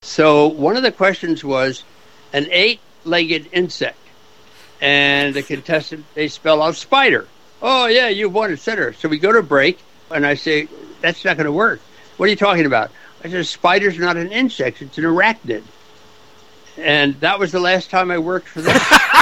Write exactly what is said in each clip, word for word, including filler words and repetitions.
So one of the questions was an eight-legged insect. And the contestant, they spell out spider. Oh, yeah, you won, et cetera. So we go to break, and I say, that's not going to work. What are you talking about? I said, spider's not an insect. It's an arachnid. And that was the last time I worked for them.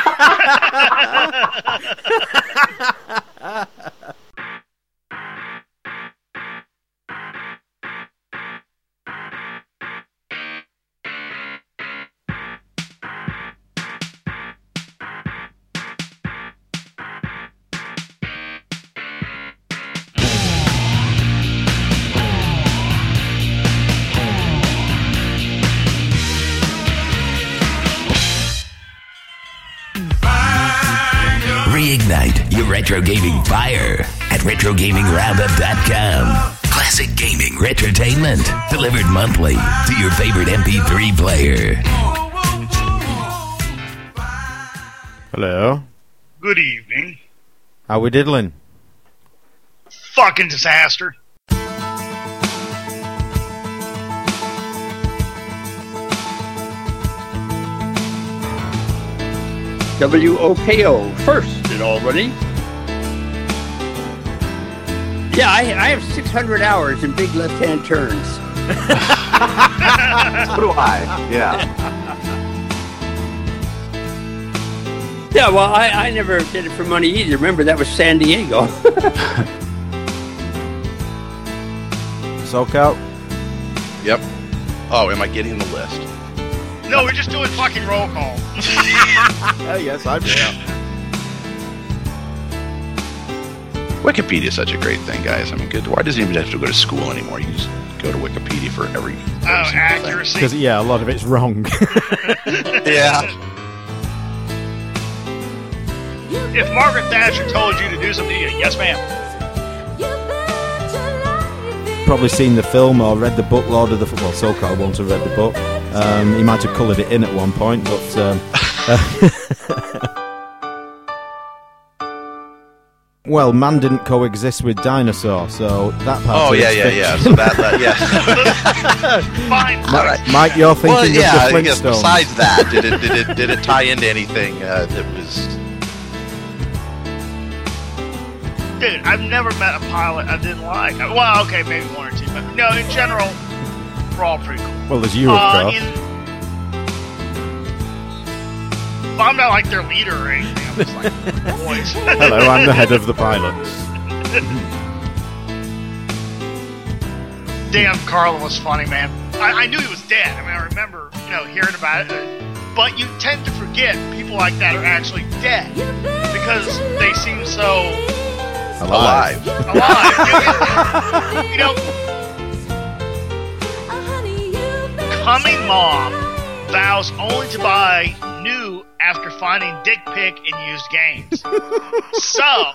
Reignite your retro gaming fire at retro gaming roundup dot com. Classic gaming retrotainment delivered monthly to your favorite M P three player. Hello. Good evening. How we diddling? Fucking disaster. W O K O, first in Albany. Yeah, I, I have six hundred hours in big left-hand turns. So do I, yeah. Yeah, well, I, I never did it for money either. Remember, that was San Diego. SoCal? Yep. Oh, am I getting the list? No, we're just doing fucking roll call. Oh, yes, I'm there. Wikipedia is such a great thing, guys. I mean, good. Why doesn't he even have to go to school anymore? You just go to Wikipedia for every. every Oh, accuracy. Because, yeah, a lot of it's wrong. Yeah. If Margaret Thatcher told you to do something, you yes, ma'am. Probably seen the film or read the book, Lord of the... Well, SoCal won't have read the book. Um, he might have coloured it in at one point, but... Um, well, man didn't coexist with dinosaur, so that part Oh of yeah, it's yeah, fiction. yeah. So that, that yeah. Fine. All right. Mike, you're thinking Well, yeah. of the I guess Flintstones. besides that, did it did it did it tie into anything uh, that was? Dude, I've never met a pilot I didn't like. Well, okay, maybe one or two, but no, in general, we're all pretty cool. Well, there's you, of Uh, course. in, well, I'm not like their leader or anything. I'm just like, boys. Hello, I'm the head of the pilots. Damn, Carla was funny, man. I, I knew he was dead. I mean, I remember, you know, hearing about it. But you tend to forget people like that are actually dead because they seem so Alive. alive. You know, coming mom vows only to buy new after finding dick pic in used games. So,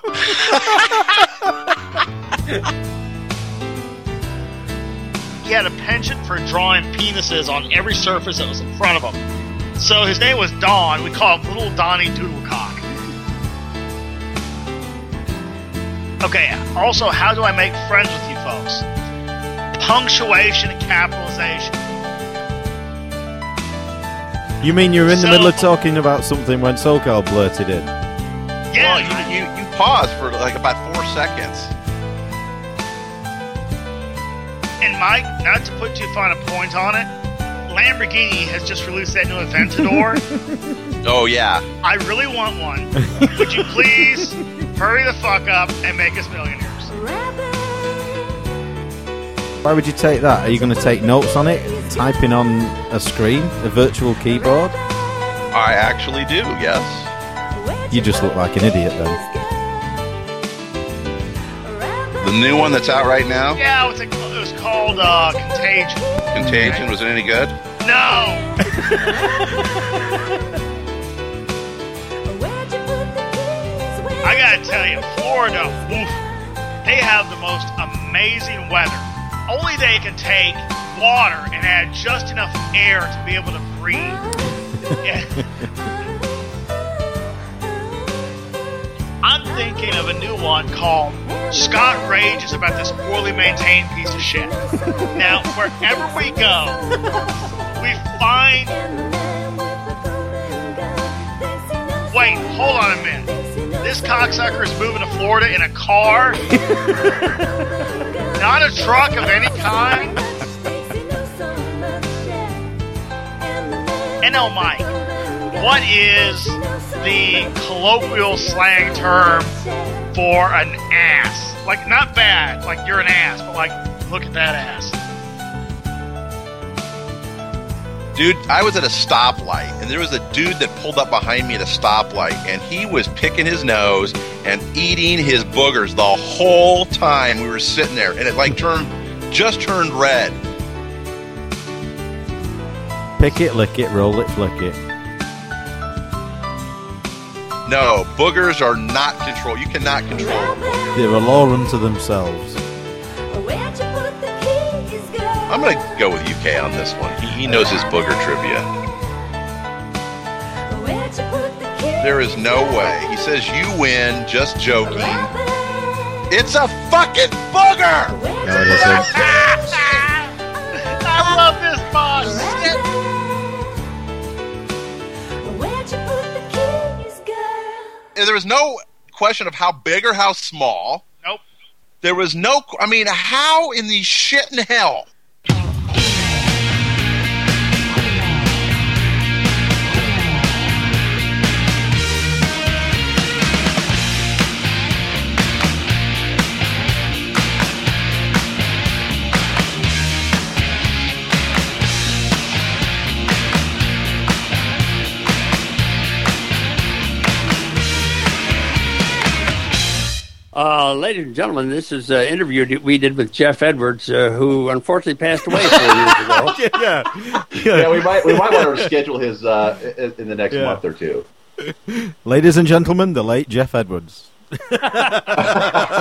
he had a penchant for drawing penises on every surface that was in front of him. So his name was Don. We call him Little Donnie Doodlecock. Okay, also, how do I make friends with you folks? Punctuation and capitalization. You mean you're in the So- middle of talking about something when SoCal blurted in? Yeah, Well, you, you you paused for like about four seconds. and Mike, not to put too fine a point on it, Lamborghini has just released that new Aventador. Oh yeah. I really want one. Would you please hurry the fuck up and make us millionaires? Why would you take that? Are you going to take notes on it? Typing on a screen? A virtual keyboard? I actually do. Yes. You just look like an idiot then. The new one that's out right now, Yeah, what's it, it was called uh, Contagion. Contagion. Was it any good? No! I gotta tell you, Florida, woof, they have the most amazing weather. Only they can take water and add just enough air to be able to breathe. Yeah. I'm thinking of a new one called Scott Rages About This Poorly Maintained Piece of Shit. Now, wherever we go, we this cocksucker is moving to Florida in a car, not a truck of any kind. And now, Mike, what is the colloquial slang term for an ass? Like, not bad, like you're an ass, but like, look at that ass. Dude, I was at a stoplight, and there was a dude that pulled up behind me at a stoplight, and he was picking his nose and eating his boogers the whole time we were sitting there, and it like turned, just turned red. Pick it, lick it, roll it, flick it. No, boogers are not controlled. You cannot control them. They're a law unto themselves. I'm going to go with U K on this one. He, he knows his booger trivia. There is no way. He says you win, just joking. It's a fucking booger! No, it isn't. I love this boss. There was no question of how big or how small. Nope. There was no... I mean, how in the shit in hell... Uh, ladies and gentlemen, this is an interview we did with Jeff Edwards, uh, who unfortunately passed away four years ago. yeah, yeah. yeah, we might we might want to schedule his uh, in the next yeah. month or two. Ladies and gentlemen, the late Jeff Edwards.